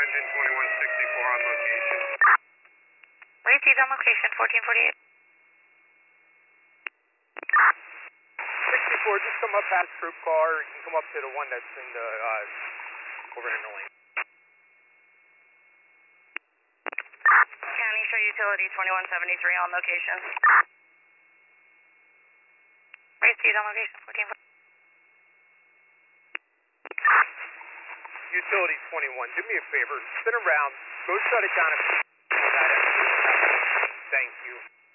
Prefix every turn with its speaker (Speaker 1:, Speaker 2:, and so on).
Speaker 1: engine 2164 on location.
Speaker 2: Received on location, 1448.
Speaker 1: 64, just come up past troop car. You can come up to the one that's in the, over in the lane.
Speaker 2: County Show Utility 2173 on location. Received on location, 1448.
Speaker 1: Utility 21, do me a favor, spin around, go shut it down. Thank you.